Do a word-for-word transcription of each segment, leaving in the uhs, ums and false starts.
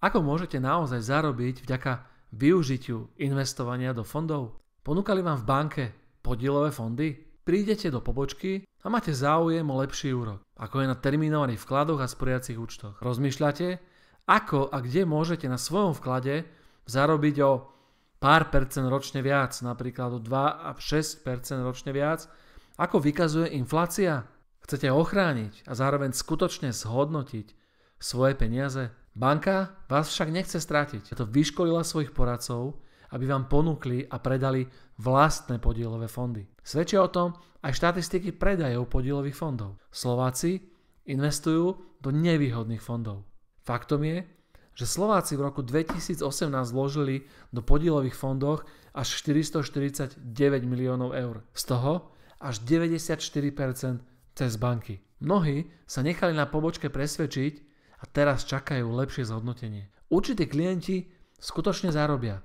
Ako môžete naozaj zarobiť vďaka využitiu investovania do fondov? Ponúkali vám v banke podielové fondy? Prídete do pobočky a máte záujem o lepší úrok, ako je na termínovaných vkladoch a sporiacich účtoch. Rozmýšľate, ako a kde môžete na svojom vklade zarobiť o pár percent ročne viac, napríklad o dva až šesť percent ročne viac, ako vykazuje inflácia? Chcete ochrániť a zároveň skutočne zhodnotiť svoje peniaze? Banka vás však nechce stratiť. Preto vyškolila svojich poradcov, aby vám ponúkli a predali vlastné podielové fondy. Svedčia o tom aj štatistiky predajov podielových fondov. Slováci investujú do nevýhodných fondov. Faktom je, že Slováci v roku dvetisícosemnásť vložili do podielových fondoch až štyristoštyridsaťdeväť miliónov eur. Z toho až deväťdesiatštyri percent cez banky. Mnohí sa nechali na pobočke presvedčiť a teraz čakajú lepšie zhodnotenie. Určití klienti skutočne zarobia.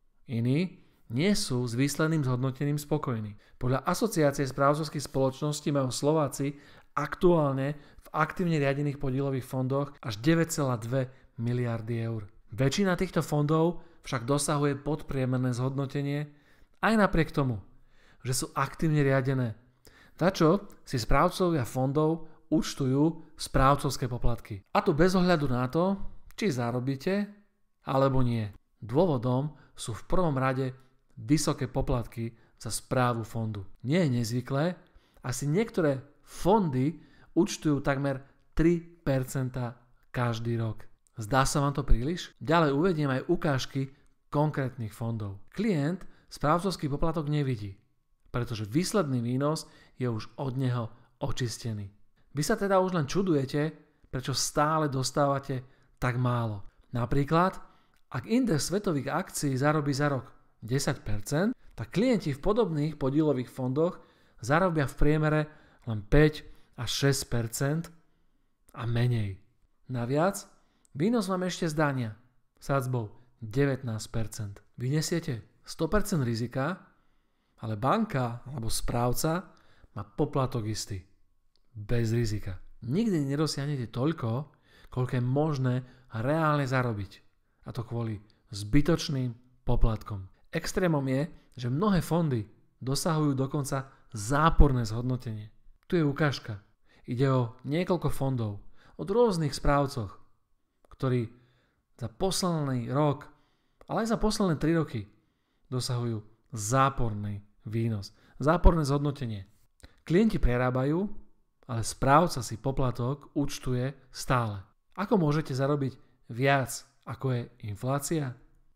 Iní nie sú s výsledným zhodnotením spokojní. Podľa Asociácie správcovských spoločností majú Slováci aktuálne v aktívne riadených podielových fondoch až deväť celá dva miliardy eur. Väčšina týchto fondov však dosahuje podpriemerné zhodnotenie aj napriek tomu, že sú aktívne riadené. Načo si správcovia fondov účtujú správcovské poplatky. A to bez ohľadu na to, či zarobíte alebo nie. Dôvodom sú v prvom rade vysoké poplatky za správu fondu. Nie je nezvyklé, asi niektoré fondy účtujú takmer tri percentá každý rok. Zdá sa vám to príliš? Ďalej uvediem aj ukážky konkrétnych fondov. Klient správcovský poplatok nevidí, pretože výsledný výnos je už od neho očistený. Vy sa teda už len čudujete, prečo stále dostávate tak málo. Napríklad, ak index svetových akcií zarobí za rok desať percent, tak klienti v podobných podielových fondoch zarobia v priemere len päť až šesť percent a menej. Naviac, výnos vám ešte zdania sadzbou devätnásť percent. Vy nesiete sto percent rizika, ale banka alebo správca má poplatok istý. Bez rizika. Nikdy nedosiahnete toľko, koľko je možné reálne zarobiť. A to kvôli zbytočným poplatkom. Extrémom je, že mnohé fondy dosahujú dokonca záporné zhodnotenie. Tu je ukážka. Ide o niekoľko fondov od rôznych správcoch, ktorí za posledný rok, ale aj za posledné tri roky dosahujú záporný výnos, záporné zhodnotenie. Klienti prerábajú, ale správca si poplatok účtuje stále. Ako môžete zarobiť viac, ako je inflácia?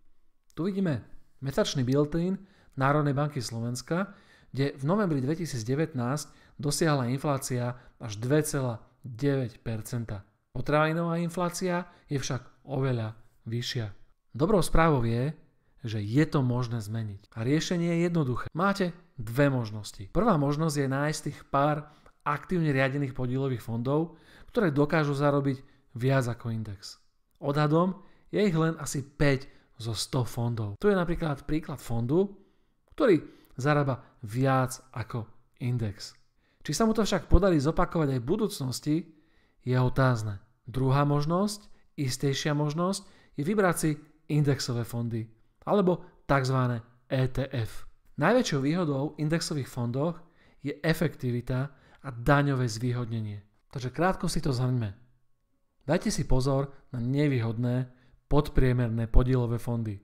Tu vidíme mesačný biltín Národnej banky Slovenska, kde v novembri dvetisícdevätnásť dosiahla inflácia až dva celá deväť percent. Potravinová inflácia je však oveľa vyššia. Dobrou správou je, že je to možné zmeniť. A riešenie je jednoduché. Máte dve možnosti. Prvá možnosť je nájsť tých pár aktívne riadených podielových fondov, ktoré dokážu zarobiť viac ako index. Odhadom je ich len asi päť zo sto fondov. Tu je napríklad príklad fondu, ktorý zarába viac ako index. Či sa mu to však podarí zopakovať aj v budúcnosti, je otázne. Druhá možnosť, istejšia možnosť, je vybrať si indexové fondy, alebo tzv. é té ef. Najväčšou výhodou indexových fondov je efektivita a daňové zvýhodnenie. Takže krátko si to zhrňme. Dajte si pozor na nevýhodné, podpriemerné podielové fondy.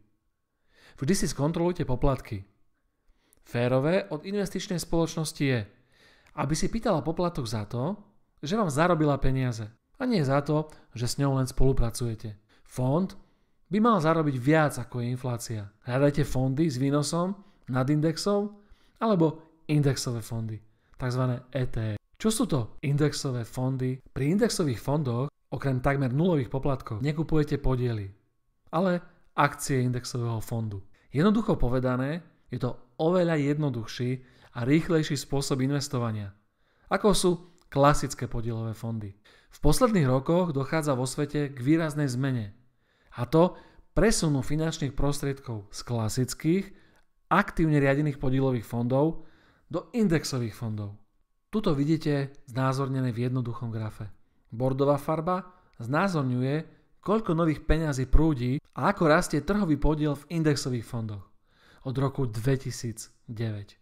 Vždy si skontrolujte poplatky. Férové od investičnej spoločnosti je, aby si pýtala poplatok za to, že vám zarobila peniaze, a nie za to, že s ňou len spolupracujete. Fond by mal zarobiť viac ako je inflácia. Hľadajte fondy s výnosom nad indexom alebo indexové fondy, tzv. é té ef. Čo sú to indexové fondy? Pri indexových fondoch, okrem takmer nulových poplatkov, nekupujete podiely, ale akcie indexového fondu. Jednoducho povedané, je to oveľa jednoduchší a rýchlejší spôsob investovania, ako sú klasické podielové fondy. V posledných rokoch dochádza vo svete k výraznej zmene, a to presunu finančných prostriedkov z klasických, aktívne riadených podielových fondov do indexových fondov. Tuto vidíte znázornené v jednoduchom grafe. Bordová farba znázorňuje koľko nových peňazí prúdi a ako rastie trhový podiel v indexových fondoch od roku dvetisícdeväť.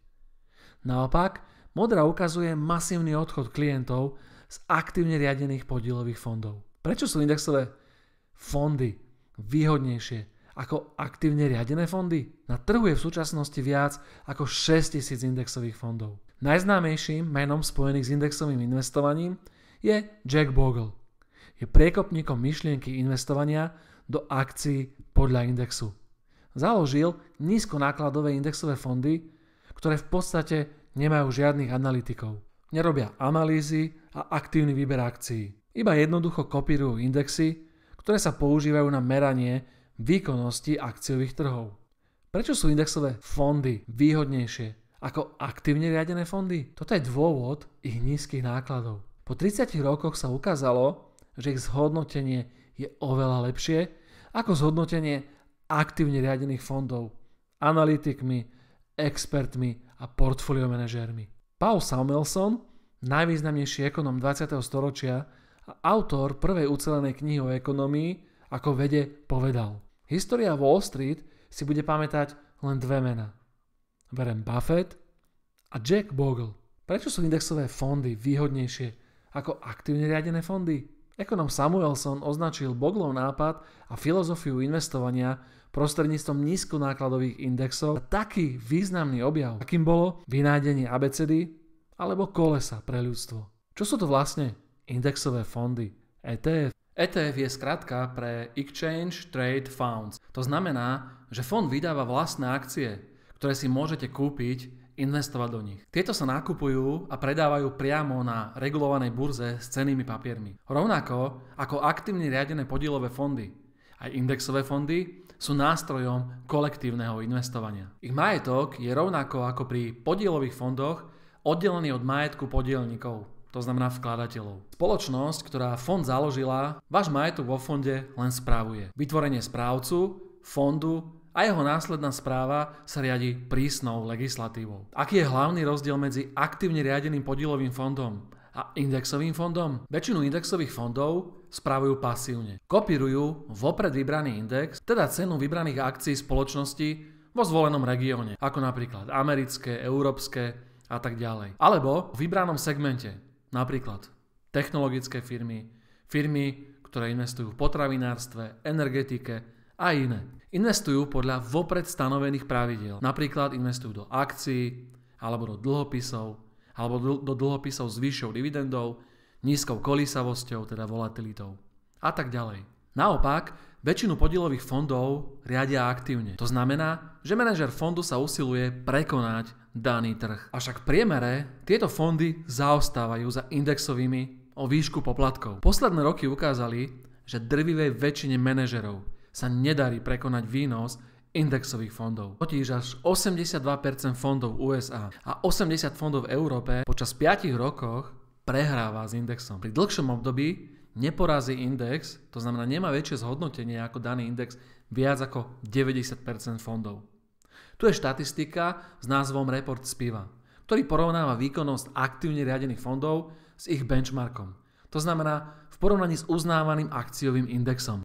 Naopak, modrá ukazuje masívny odchod klientov z aktívne riadených podielových fondov. Prečo sú indexové fondy výhodnejšie ako aktívne riadené fondy? Na trhu je v súčasnosti viac ako šesťtisíc indexových fondov. Najznámejším menom spojených s indexovým investovaním je Jack Bogle. Je priekopníkom myšlienky investovania do akcií podľa indexu. Založil nízkonákladové indexové fondy, ktoré v podstate nemajú žiadnych analytikov. Nerobia analýzy a aktívny výber akcií. Iba jednoducho kopírujú indexy, ktoré sa používajú na meranie výkonnosti akciových trhov. Prečo sú indexové fondy výhodnejšie ako aktívne riadené fondy? Toto je dôvod ich nízkych nákladov. Po tridsiatich rokoch sa ukázalo, že ich zhodnotenie je oveľa lepšie ako zhodnotenie aktívne riadených fondov analytikmi, expertmi a portfóliomanažérmi. Paul Samuelson, najvýznamnejší ekonom dvadsiateho storočia a autor prvej ucelenej knihy o ekonomii, ako vede, povedal: História Wall Street si bude pamätať len dve mená. Warren Buffett a Jack Bogle. Prečo sú indexové fondy výhodnejšie ako aktívne riadené fondy? Ekonom Samuelson označil Bogleov nápad a filozofiu investovania prostredníctvom nízkonákladových indexov a taký významný objav, akým bolo vynájdenie abecedy alebo kolesa pre ľudstvo. Čo sú to vlastne indexové fondy? é té ef. é té ef je skratka pre Exchange Trade Funds. To znamená, že fond vydáva vlastné akcie, ktoré si môžete kúpiť, investovať do nich. Tieto sa nakupujú a predávajú priamo na regulovanej burze s cennými papiermi. Rovnako ako aktívne riadené podielové fondy. Aj indexové fondy sú nástrojom kolektívneho investovania. Ich majetok je rovnako ako pri podielových fondoch oddelený od majetku podielnikov, to znamená vkladateľov. Spoločnosť, ktorá fond založila, váš majetok vo fonde len správuje. Vytvorenie správcu, fondu a jeho následná správa sa riadi prísnou legislatívou. Aký je hlavný rozdiel medzi aktívne riadeným podielovým fondom a indexovým fondom? Väčšinu indexových fondov spravujú pasívne. Kopírujú vopred vybraný index, teda cenu vybraných akcií spoločnosti vo zvolenom regióne, ako napríklad americké, európske a tak ďalej. Alebo v vybranom segmente, napríklad technologické firmy, firmy, ktoré investujú v potravinárstve, energetike a iné. Investujú podľa vopred stanovených pravidiel. Napríklad investujú do akcií, alebo do dlhopisov, alebo do dlhopisov s vyššou dividendou, nízkou kolísavosťou, teda volatilitou a tak ďalej. Naopak, väčšinu podielových fondov riadia aktívne. To znamená, že manažer fondu sa usiluje prekonať daný trh. Avšak v priemere tieto fondy zaostávajú za indexovými o výšku poplatkov. Posledné roky ukázali, že drvivej väčšine manažerov sa nedarí prekonať výnos indexových fondov. Totiž až osemdesiatdva percent fondov ú es á a osemdesiat fondov v Európe počas piatich rokoch prehráva s indexom. Pri dlhšom období neporazí index, to znamená nemá väčšie zhodnotenie ako daný index, viac ako deväťdesiat percent fondov. Tu je štatistika s názvom Report z piva, ktorý porovnáva výkonnosť aktívne riadených fondov s ich benchmarkom. To znamená v porovnaní s uznávaným akciovým indexom.